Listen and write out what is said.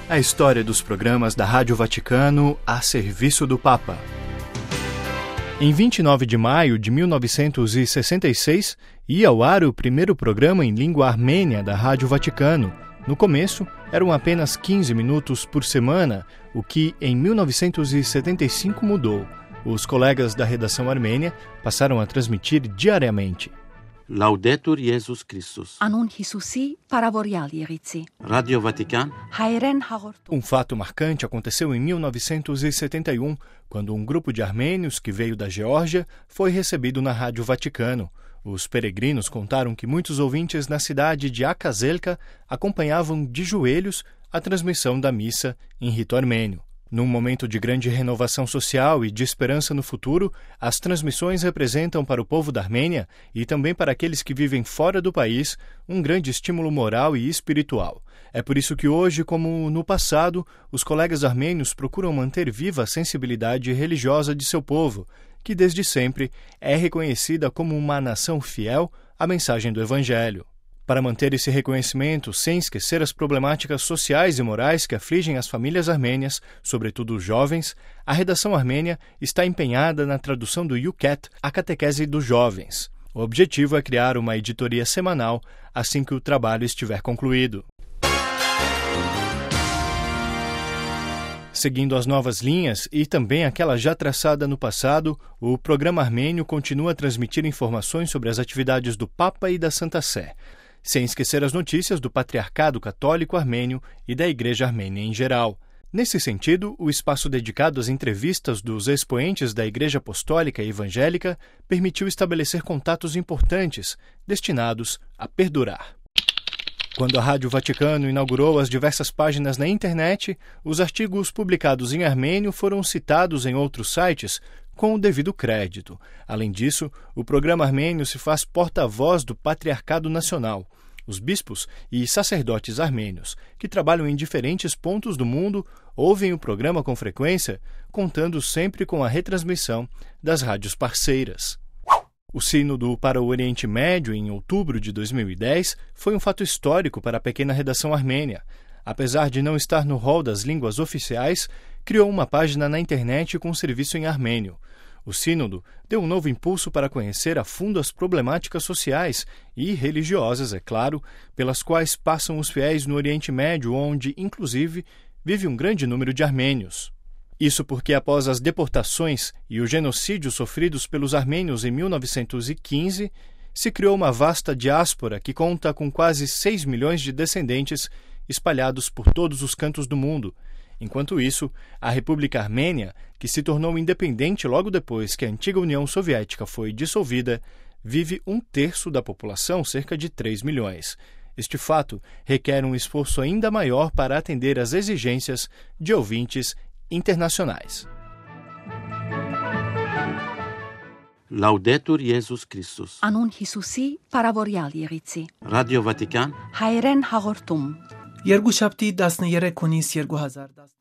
a história dos programas da Rádio Vaticano a serviço do Papa. Em 29 de maio de 1966, ia ao ar o primeiro programa em língua armênia da Rádio Vaticano. No começo, eram apenas 15 minutos por semana, o que em 1975 mudou. Os colegas da redação armênia passaram a transmitir diariamente. Laudetur Jesus Christus. Anun Hisusi paravorial Yeritzi. Radio Vatican. Hairen Hagortum. Um fato marcante aconteceu em 1971, quando um grupo de armênios que veio da Geórgia foi recebido na Rádio Vaticano. Os peregrinos contaram que muitos ouvintes na cidade de Akazelka acompanhavam de joelhos a transmissão da missa em rito armênio. Num momento de grande renovação social e de esperança no futuro, as transmissões representam para o povo da Armênia e também para aqueles que vivem fora do país um grande estímulo moral e espiritual. É por isso que hoje, como no passado, os colegas armênios procuram manter viva a sensibilidade religiosa de seu povo, que desde sempre é reconhecida como uma nação fiel à mensagem do Evangelho. Para manter esse reconhecimento, sem esquecer as problemáticas sociais e morais que afligem as famílias armênias, sobretudo os jovens, a redação armênia está empenhada na tradução do Yucat, a catequese dos jovens. O objetivo é criar uma editoria semanal assim que o trabalho estiver concluído. Seguindo as novas linhas e também aquela já traçada no passado, o programa armênio continua a transmitir informações sobre as atividades do Papa e da Santa Sé, sem esquecer as notícias do Patriarcado Católico Armênio e da Igreja Armênia em geral. Nesse sentido, o espaço dedicado às entrevistas dos expoentes da Igreja Apostólica e Evangélica permitiu estabelecer contatos importantes, destinados a perdurar. Quando a Rádio Vaticano inaugurou as diversas páginas na internet, os artigos publicados em armênio foram citados em outros sites com o devido crédito. Além disso, o programa armênio se faz porta-voz do Patriarcado Nacional, os bispos e sacerdotes armênios, que trabalham em diferentes pontos do mundo, ouvem o programa com frequência, contando sempre com a retransmissão das rádios parceiras. O Sínodo para o Oriente Médio, em outubro de 2010, foi um fato histórico para a pequena redação armênia. Apesar de não estar no rol das línguas oficiais, criou uma página na internet com serviço em armênio. O Sínodo deu um novo impulso para conhecer a fundo as problemáticas sociais e religiosas, é claro, pelas quais passam os fiéis no Oriente Médio, onde, inclusive, vive um grande número de armênios. Isso porque, após as deportações e o genocídio sofridos pelos armênios em 1915, se criou uma vasta diáspora que conta com quase 6 milhões de descendentes espalhados por todos os cantos do mundo. Enquanto isso, a República Armênia, que se tornou independente logo depois que a antiga União Soviética foi dissolvida, vive 1/3 da população, cerca de 3 milhões. Este fato requer um esforço ainda maior para atender às exigências de ouvintes internacionais. Laudetur Jesus Christus. Anun Hisusi paravorial Yeritzi. Radio Vatican. Hairen Hagortum. Երկուշաբթի 13 հունիս 2010